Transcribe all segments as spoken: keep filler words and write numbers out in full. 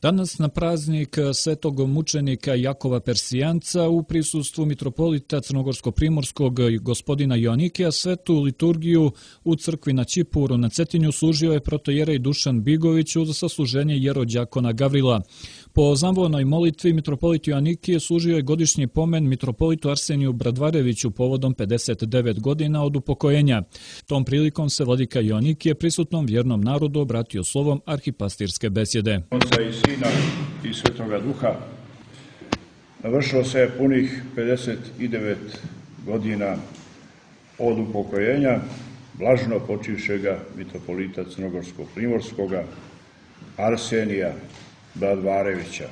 Danas na praznik svetog mučenika Jakova Persijanca u prisustvu mitropolita Crnogorsko-primorskog gospodina Joanikija svetu liturgiju u crkvi na Ćipuru na Cetinju služio je protojerej Dušan Bigović uz sasluženje jerođakona Gavrila. Po zamvonoj molitvi mitropolit Joanikije služio je godišnji pomen mitropolitu Arseniju Bradvareviću povodom pedeset devet godina od upokojenja. Tom prilikom se vladika Joanikije prisutnom vjernom narodu obratio slovom arhipastirske besjede. Oca i Sina i Svetoga Duha navršilo se punih pedeset devet godina od upokojenja blaženo počivšega mitropolita Crnogorsko-primorskoga Arsenija Bradvarevića.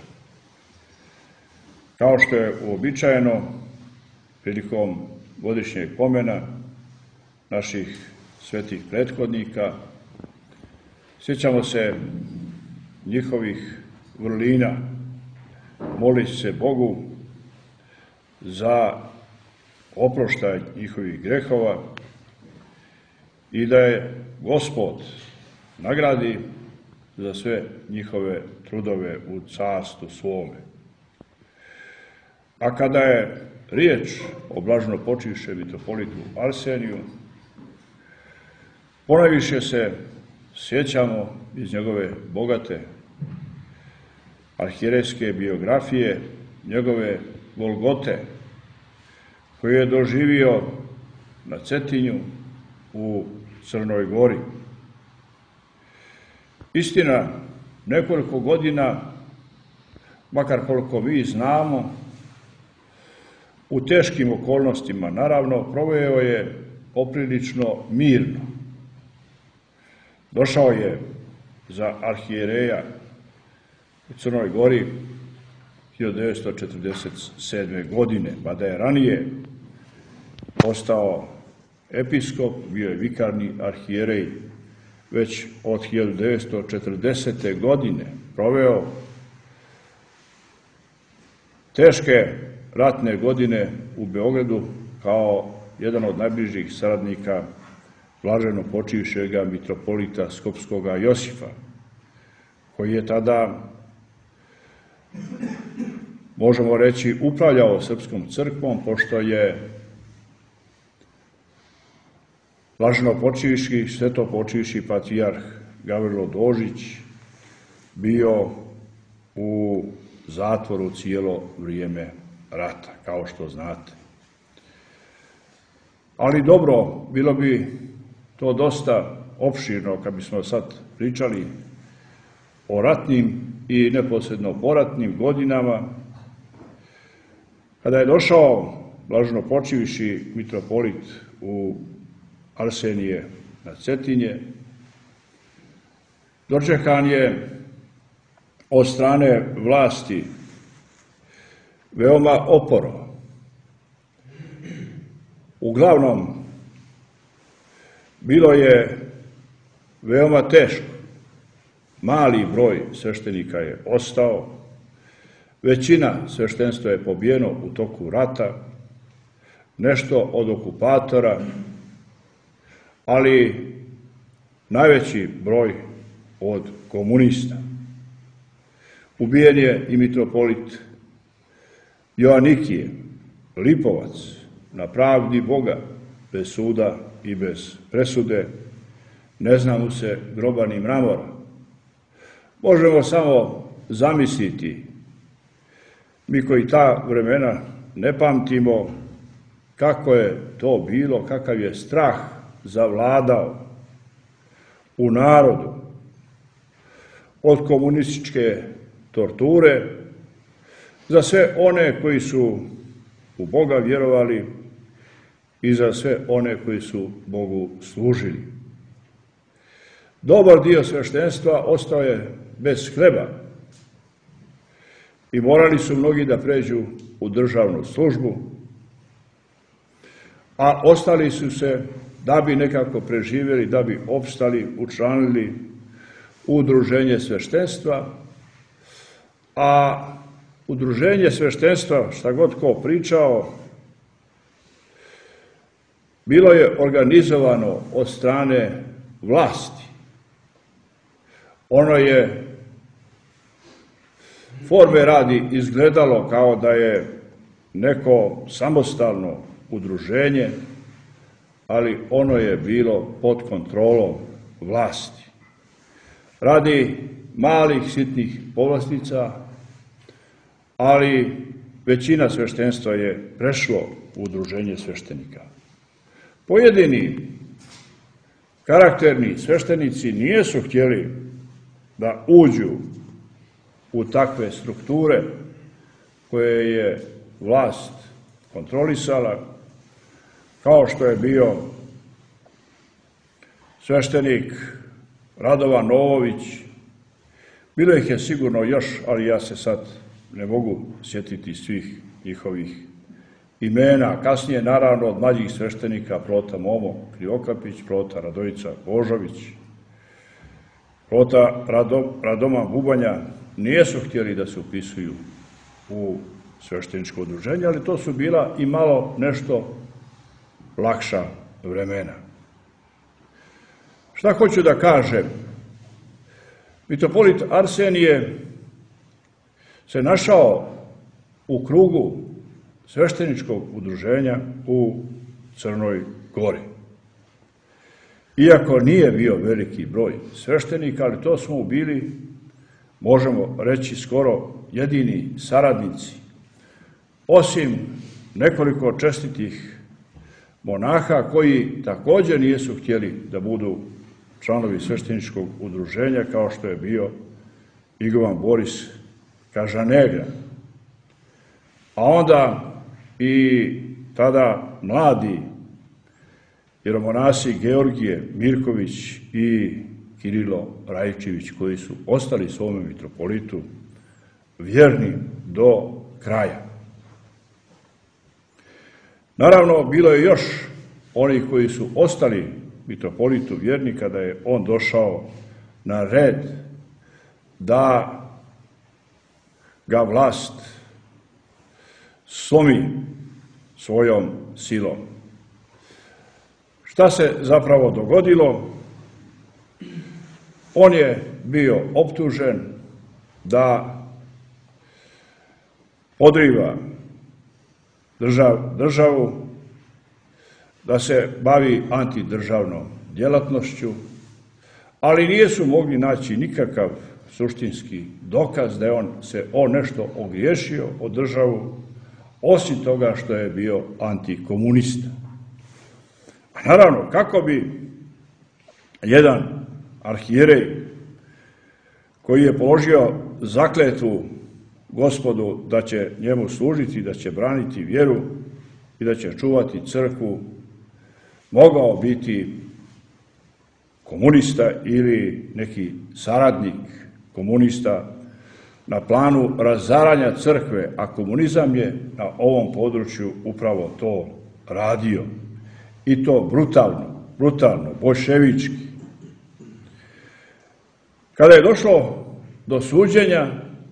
Kao što je uobičajeno prilikom godišnjeg pomena naših svetih prethodnika, sjećamo se njihovih vrlina, molići se Bogu za oproštaj njihovih grehova i da je Gospod nagradi za sve njihove trudove u carstvu svome. A kada je riječ o blaženo počivšem mitropolitu Arseniju, ponajviše se sjećamo iz njegove bogate arhijerejske biografije, njegove Golgote, koju je doživio na Cetinju u Crnoj Gori. Istina, nekoliko godina, makar koliko mi znamo, u teškim okolnostima, naravno, proveo je poprilično mirno. Došao je za arhijereja u Crnoj Gori hiljadu devetsto četrdeset sedme. godine, mada je ranije postao episkop, bio je vikarni arhijerej, već od hiljadu devetsto četrdesete. godine proveo teške ratne godine u Beogradu kao jedan od najbližih saradnika blaženo počivšega mitropolita Skopskoga Josifa, koji je tada, možemo reći, upravljao srpskom crkvom, pošto je blaženo počivši, sveto počivši patrijarh Gavrilo Dožić bio u zatvoru cijelo vrijeme rata, kao što znate. Ali dobro, bilo bi to dosta opširno kad bismo sad pričali o ratnim i neposredno poratnim godinama. Kada je došao blaženo počivši mitropolit u Arsenije na Cetinje, dočekan je od strane vlasti veoma oporo. Uglavnom, bilo je veoma teško. Mali broj sveštenika je ostao, većina sveštenstva je pobijeno u toku rata, nešto od okupatora, ali najveći broj od komunista. Ubijen je i mitropolit Joanikije, Lipovac, na pravdi Boga, bez suda i bez presude, ne zna mu se groba ni mramora. Možemo samo zamisliti, mi koji ta vremena ne pamtimo, kako je to bilo, kakav je strah zavladao u narodu od komunističke torture za sve one koji su u Boga vjerovali i za sve one koji su Bogu služili. Dobar dio sveštenstva ostao je bez hleba i morali su mnogi da pređu u državnu službu, a ostali su se, da bi nekako preživjeli, da bi opstali, učlanili u udruženje sveštenstva, a udruženje sveštenstva, šta god ko pričao, bilo je organizovano od strane vlasti. Ono je forme radi izgledalo kao da je neko samostalno udruženje, ali ono je bilo pod kontrolom vlasti. Radi malih, sitnih povlastica, ali većina sveštenstva je prešlo u udruženje sveštenika. Pojedini karakterni sveštenici nijesu htjeli da uđu u takve strukture koje je vlast kontrolisala, kao što je bio sveštenik Radovan Novović. Bilo ih je sigurno još, ali ja se sad ne mogu sjetiti svih njihovih imena. Kasnije, naravno, od mlađih sveštenika Prota Momo Krivokapić, Prota Radojica Božović, Prota Radoma Bubanja nijesu htjeli da se upisuju u svešteničko udruženje, ali to su bila i malo nešto lakša vremena. Šta hoću da kažem? Mitropolit Arsenije se našao u krugu svešteničkog udruženja u Crnoj Gori. Iako nije bio veliki broj sveštenika, ali to smo bili, možemo reći, skoro jedini saradnici, osim nekoliko čestitih monaha koji također nijesu htjeli da budu članovi svešteničkog udruženja, kao što je bio Igovan Boris Kažanegra. A onda i tada mladi jeromonasi Georgije Mirković i Kirilo Rajčević, koji su ostali svome mitropolitu vjerni do kraja. Naravno, bilo je još onih koji su ostali mitropolitu vjerni kada je on došao na red da ga vlast slomi svojom silom. Šta se zapravo dogodilo? On je bio optužen da podriva držav, državu, da se bavi antidržavnom djelatnošću, ali nisu mogli naći nikakav suštinski dokaz da je on se on nešto ogriješio o državu, osim toga što je bio antikomunista. A naravno, kako bi jedan arhijerej koji je položio zakletvu Gospodu da će njemu služiti, da će braniti vjeru i da će čuvati crkvu, mogao biti komunista ili neki saradnik komunista na planu razaranja crkve, a komunizam je na ovom području upravo to radio. I to brutalno, brutalno, boljševički. Kada je došlo do suđenja,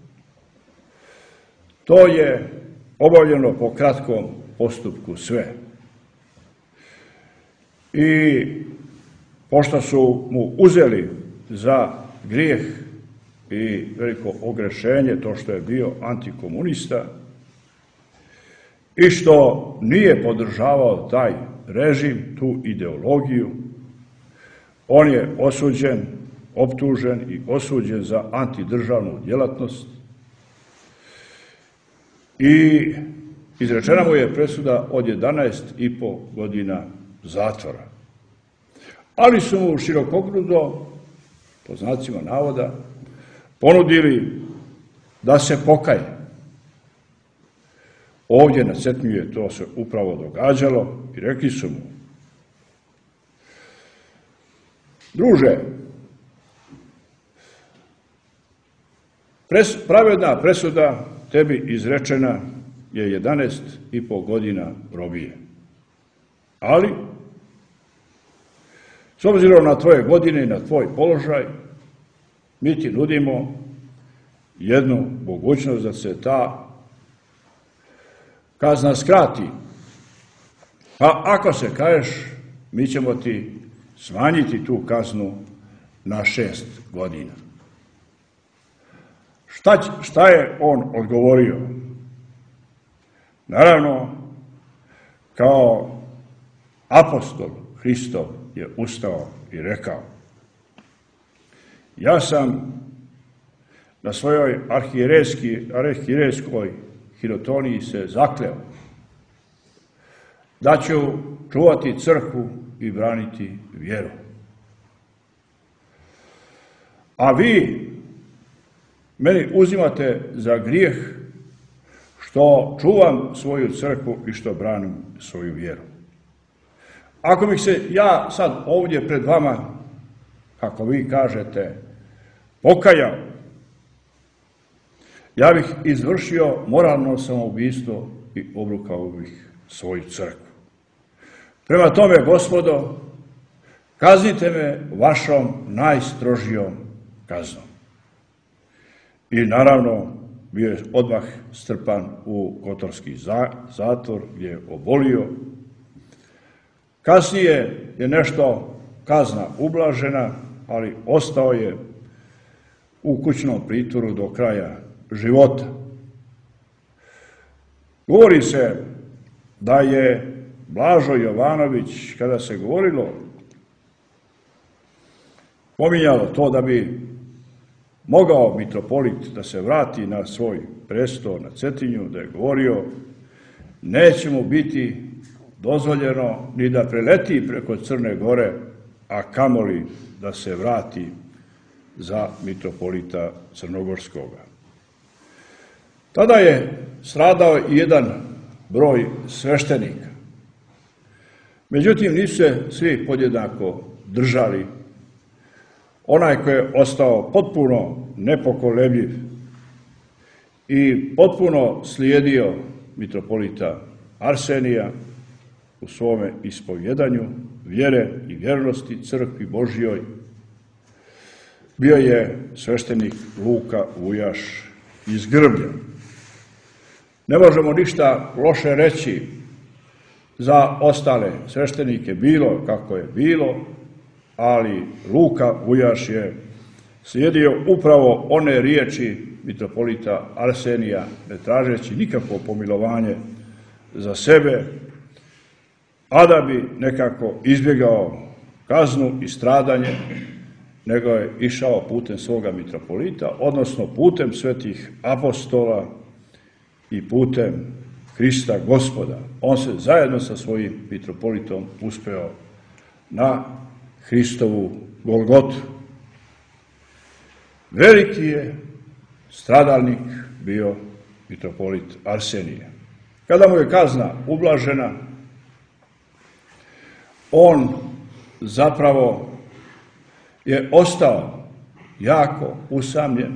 to je obavljeno po kratkom postupku sve. I pošto su mu uzeli za grijeh i veliko ogrešenje to što je bio antikomunista i što nije podržavao taj režim, tu ideologiju, on je osuđen, optužen i osuđen za antidržavnu djelatnost i izrečena mu je presuda od jedanaest i po godina zatvora. Ali su mu širokogrudo, po znacima navoda, ponudili da se pokaje. Ovdje na Cetinju je to se upravo događalo i rekli su mu: druže, pres, pravedna presuda tebi izrečena je jedanaest i po godina robije. Ali, s obzirom na tvoje godine i na tvoj položaj, mi ti nudimo jednu mogućnost da se ta kazna skrati. A ako se kaješ, mi ćemo ti smanjiti tu kaznu na šest godina. Šta, šta je on odgovorio? Naravno, kao apostol Hristov je ustao i rekao: ja sam na svojoj arhierejskoj hirotoniji se zakleo da ću čuvati crkvu i braniti vjeru. A vi meni uzimate za grijeh što čuvam svoju crkvu i što branim svoju vjeru. Ako bih se ja sad ovdje pred vama, kako vi kažete, pokajao, ja bih izvršio moralno samoubistvo i obrukao bih svoju crkvu. Prema tome, gospodo, kaznite me vašom najstrožijom kaznom. I naravno, bio je odmah strpan u Kotorski zatvor gdje je obolio. Kasnije je nešto kazna ublažena, ali ostao je u kućnom pritvoru do kraja života. Govori se da je Blažo Jovanović, kada se govorilo, pominjalo to da bi mogao mitropolit da se vrati na svoj presto na Cetinju, da je govorio: neće mu biti dozvoljeno ni da preleti preko Crne Gore, a kamoli da se vrati za mitropolita Crnogorskoga. Tada je stradao i jedan broj sveštenika. Međutim, nisu se svi podjednako držali. Onaj koji je ostao potpuno nepokolebljiv i potpuno slijedio mitropolita Arsenija u svome ispovjedanju vjere i vjernosti crkvi Božjoj, bio je sveštenik Luka Vujaš iz Grblja. Ne možemo ništa loše reći za ostale sveštenike, bilo kako je bilo, ali Luka Vujaš je slijedio upravo one riječi mitropolita Arsenija, ne tražeći nikakvo pomilovanje za sebe, a da bi nekako izbjegao kaznu i stradanje, nego je išao putem svoga mitropolita, odnosno putem svetih apostola i putem Krista Gospoda. On se zajedno sa svojim mitropolitom uspeo na Hristovu Golgotu. Veliki je stradalnik bio mitropolit Arsenije. Kada mu je kazna ublažena, on zapravo je ostao jako usamljen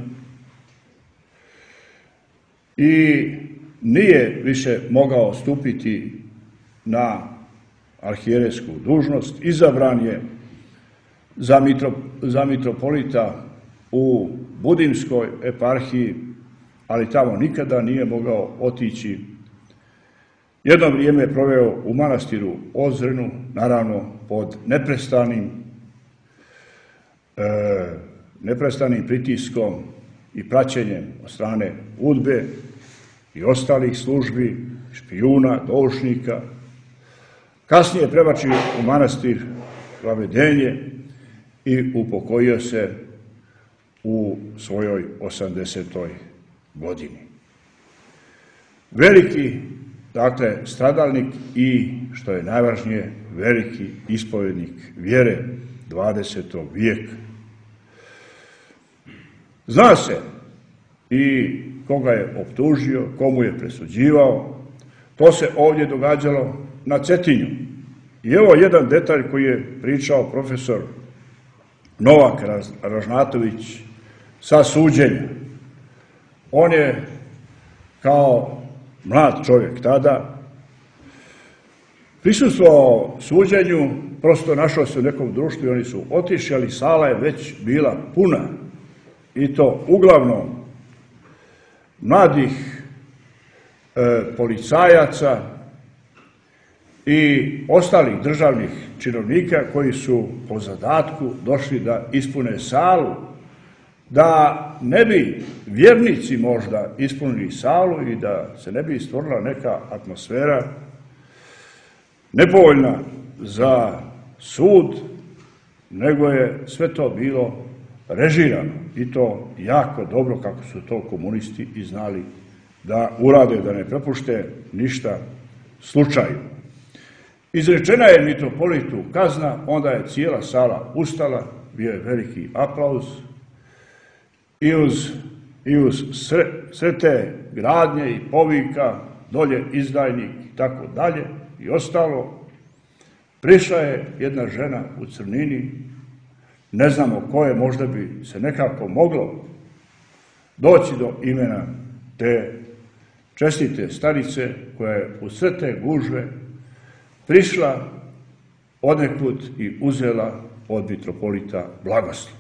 i nije više mogao stupiti na arhijerejsku dužnost. Izabran je za, mitro, za mitropolita u Budimskoj eparhiji, ali tamo nikada nije mogao otići. Jedno vrijeme je proveo u manastiru Ozrenu, naravno pod neprestanim, e, neprestanim pritiskom i praćenjem od strane udbe i ostalih službi, špijuna, doušnika. Kasnije je prebačio u manastir Vavedenje i upokojio se u svojoj osamdesetoj godini. Veliki, dakle, stradalnik i, što je najvažnije, veliki ispovjednik vjere dvadesetog vijeka. Zna se i koga je optužio, komu je presuđivao. To se ovdje događalo na Cetinju. I evo jedan detalj koji je pričao profesor Novak Ražnatović sa suđenja. On je kao mlad čovjek tada prisustvovao suđenju, prosto našao se u nekom društvu i oni su otišli, ali sala je već bila puna. I to uglavnom mladih e, policajaca i ostalih državnih činovnika koji su po zadatku došli da ispune salu da ne bi vjernici možda ispunili salu i da se ne bi stvorila neka atmosfera nepovoljna za sud, nego je sve to bilo režirano i to jako dobro, kako su to komunisti i znali da urade, da ne prepušte ništa slučaju. Izrečena je mitropolitu kazna, onda je cijela sala ustala, bio je veliki aplauz i uz, i uz sve, sve te gradnje i povika, dolje izdajnik i tako dalje i ostalo, prišla je jedna žena u crnini, ne znamo koje, možda bi se nekako moglo doći do imena te čestite starice koja je u sve te gužve prišla odnekud i uzela od mitropolita blagoslov.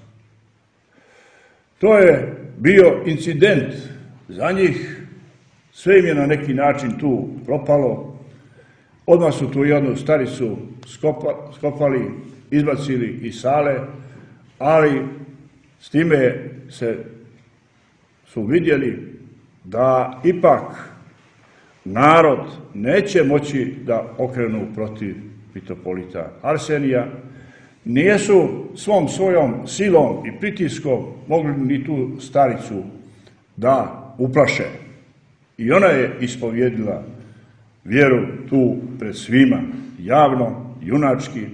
To je bio incident za njih, sve im je na neki način tu propalo, odmah su tu jednu staricu skopa, skopali, izbacili iz sale, ali s time se su vidjeli da ipak narod neće moći da okrenu protiv mitropolita Arsenija, nijesu svom svojom silom i pritiskom mogli ni tu staricu da uplaše. I ona je ispovjedila vjeru tu pred svima, javno, junački.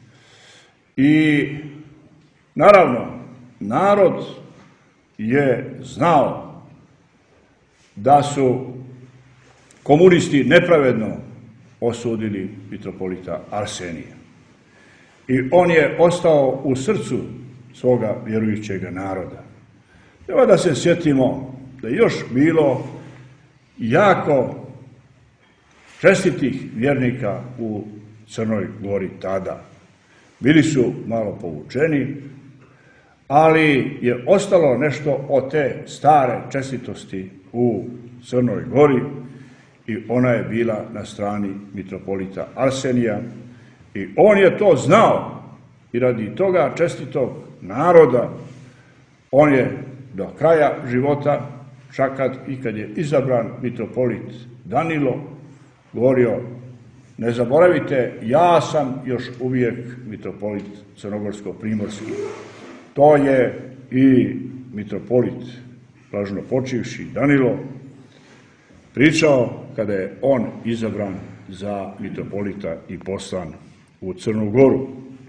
I naravno, narod je znao da su komunisti nepravedno osudili mitropolita Arsenija. I on je ostao u srcu svoga vjerujućega naroda. Treba da se sjetimo da je još bilo jako čestitih vjernika u Crnoj Gori tada. Bili su malo povučeni, ali je ostalo nešto od te stare čestitosti u Crnoj Gori i ona je bila na strani mitropolita Arsenija i on je to znao i radi toga čestitog naroda on je do kraja života, čak kad, i kad je izabran mitropolit Danilo, govorio: ne zaboravite, ja sam još uvijek mitropolit crnogorsko-primorski. To je i mitropolit blaženo počivši Danilo pričao kada je on izabran za mitropolita i poslan u Crnu Goru.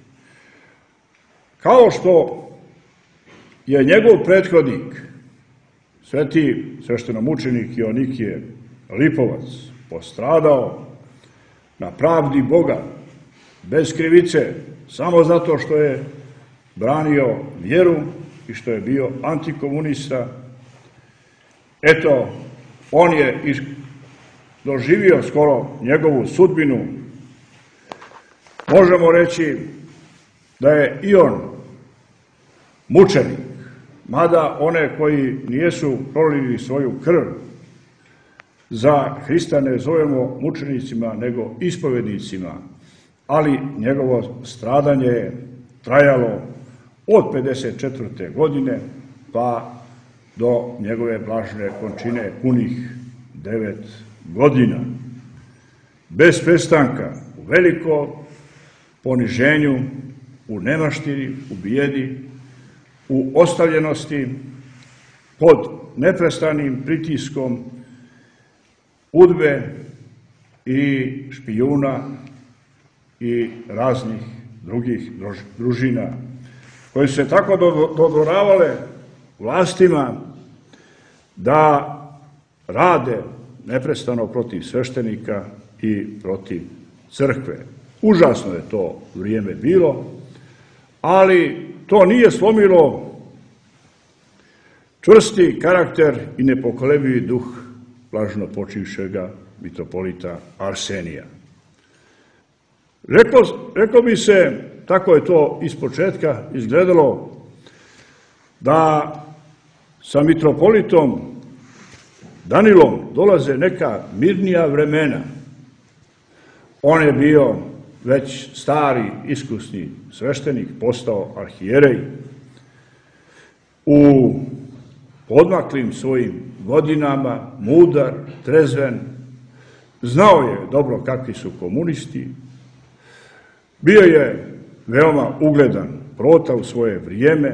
Kao što je njegov prethodnik, sveti sveštenomučenik Joanikije Lipovac, postradao na pravdi Boga, bez krivice, samo zato što je branio vjeru i što je bio antikomunista, eto, on je doživio skoro njegovu sudbinu. Možemo reći da je i on mučenik, mada one koji nijesu prolili svoju krv za Hrista ne zovemo mučenicima, nego ispovednicima, ali njegovo stradanje je trajalo od pedeset četvrte godine pa do njegove blažene končine punih devet godina. Bez prestanka, u veliko poniženju, u nemaštini, u bijedi, u ostavljenosti, pod neprestanim pritiskom udbe i špijuna i raznih drugih družina koje su se tako dodvoravale vlastima da rade neprestano protiv sveštenika i protiv crkve. Užasno je to vrijeme bilo, ali to nije slomilo čvrsti karakter i nepokolebljivi duh blaženo počivšega mitropolita Arsenija. Reklo, reklo bi se, tako je to ispočetka izgledalo, da sa mitropolitom Danilom dolaze neka mirnija vremena. On je bio već stari, iskusni sveštenik, postao arhijerej u podmaklim svojim godinama, mudar, trezven, znao je dobro kakvi su komunisti, bio je veoma ugledan prota u svoje vrijeme,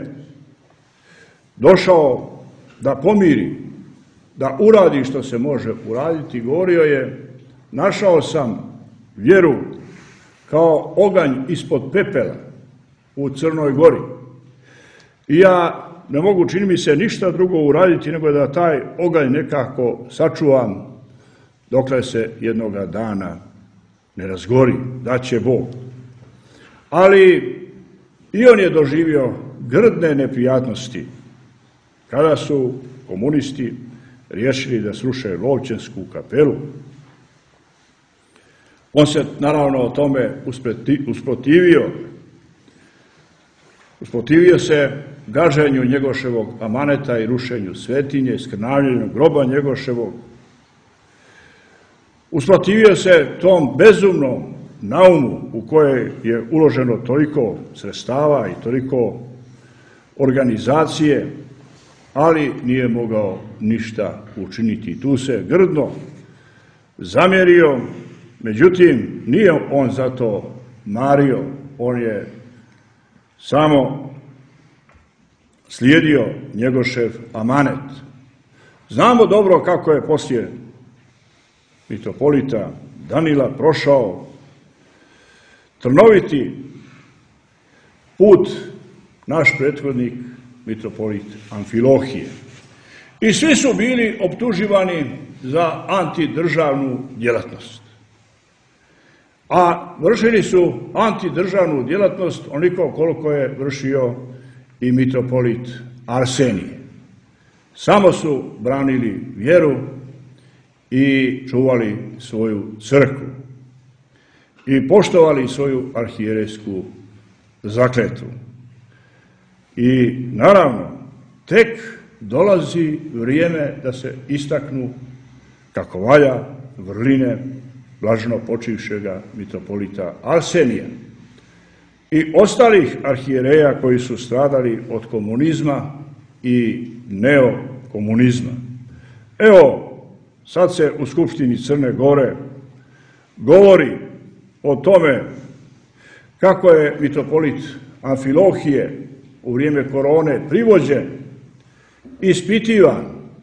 došao da pomiri, da uradi što se može uraditi, govorio je: našao sam vjeru kao oganj ispod pepela u Crnoj Gori. I ja ne mogu, čini mi se, ništa drugo uraditi nego da taj oganj nekako sačuvam dokle se jednoga dana ne razgori, da će Bog. Ali i on je doživio grdne neprijatnosti kada su komunisti riješili da sruše Lovćensku kapelu. On se naravno o tome usprotivio. Usprotivio se gaženju Njegoševog amaneta i rušenju svetinje, skrnavljenju groba Njegoševog. Usprotivio se tom bezumnom naumu u kojoj je uloženo toliko sredstava i toliko organizacije, ali nije mogao ništa učiniti. Tu se grdno zamjerio, međutim nije on zato mario, on je samo slijedio Njegošev amanet. Znamo dobro kako je poslije mitropolita Danila prošao trnoviti put naš prethodnik mitropolit Amfilohije. I svi su bili optuživani za antidržavnu djelatnost. A vršili su antidržavnu djelatnost onoliko koliko je vršio i mitropolit Arsenije. Samo su branili vjeru i čuvali svoju crkvu i poštovali svoju arhijerejsku zakletvu. I naravno, tek dolazi vrijeme da se istaknu kako valja vrline blaženo počivšega mitropolita Arsenija i ostalih arhijereja koji su stradali od komunizma i neokomunizma. Evo, sad se u Skupštini Crne Gore govori o tome kako je mitropolit Amfilohije u vrijeme korone privođen, ispitivan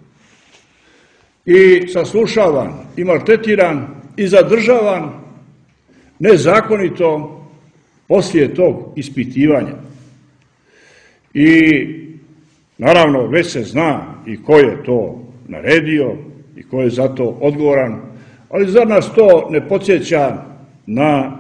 i saslušavan i maltretiran i zadržavan nezakonito poslije tog ispitivanja. I naravno već se zna i ko je to naredio i ko je za to odgovoran, ali zar nas to ne podsjeća na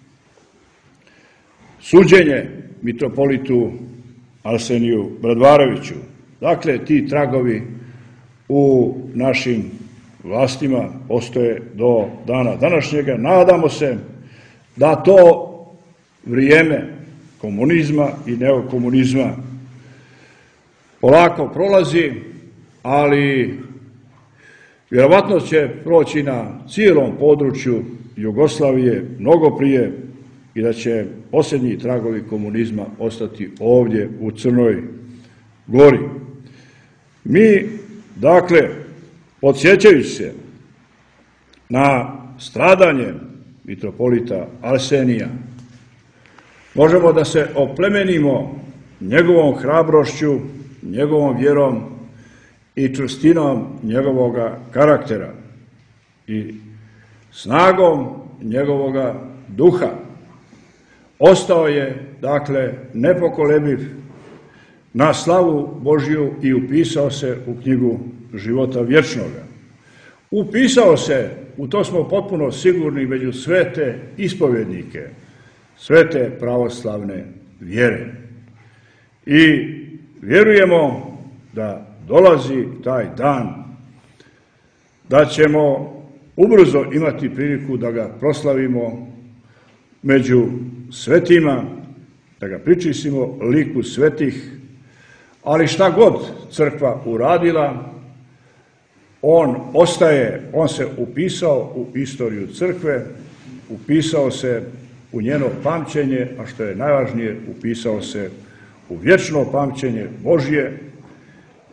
suđenje mitropolitu Arseniju Bradvareviću? Dakle, ti tragovi u našim vlastima postoje do dana današnjega. Nadamo se da to vrijeme komunizma i neokomunizma polako prolazi, ali vjerovatno će proći na cijelom području Jugoslavije mnogo prije i da će posljednji tragovi komunizma ostati ovdje u Crnoj Gori. Mi, dakle, podsjećajući se na stradanje mitropolita Arsenija, možemo da se oplemenimo njegovom hrabrošću, njegovom vjerom i čvrstinom njegovoga karaktera i snagom njegovoga duha. Ostao je, dakle, nepokolebiv na slavu Božju i upisao se u knjigu života vječnoga. Upisao se, u to smo potpuno sigurni, među svete ispovjednike, svete pravoslavne vjere. I vjerujemo da dolazi taj dan, da ćemo ubrzo imati priliku da ga proslavimo među svetima, da ga pričistimo liku svetih, ali šta god crkva uradila, on ostaje, on se upisao u istoriju crkve, upisao se u njeno pamćenje, a što je najvažnije, upisao se u vječno pamćenje Božje,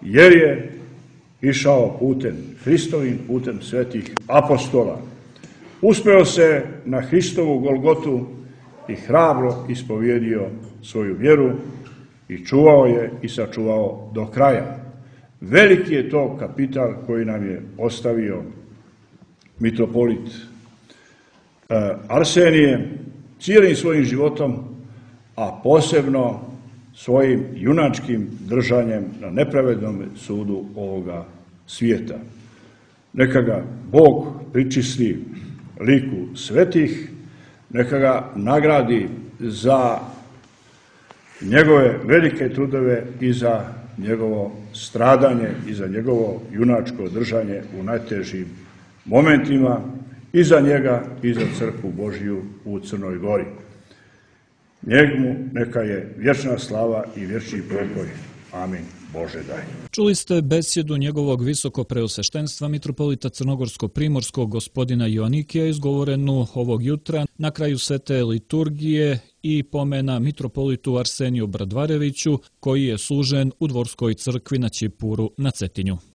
jer je išao putem Hristovim, putem svetih apostola. Uspeo se na Hristovu Golgotu i hrabro ispovjedio svoju vjeru i čuvao je i sačuvao do kraja. Veliki je to kapital koji nam je ostavio mitropolit Arsenije cijelim svojim životom, a posebno svojim junačkim držanjem na nepravednom sudu ovoga svijeta. Neka ga Bog pričisti liku svetih, neka ga nagradi za njegove velike trudove i za njegovo stradanje i za njegovo junačko držanje u najtežim momentima i za njega i za crkvu Božju u Crnoj Gori. Njemu neka je vječna slava i vječni pokoj. Amin. Bože daj. Čuli ste besjedu njegovog visokopreosveštenstva mitropolita Crnogorsko-primorskog gospodina Joanikija izgovorenu ovog jutra na kraju svete liturgije i pomena mitropolitu Arseniju Bradvareviću koji je služen u dvorskoj crkvi na Ćipuru na Cetinju.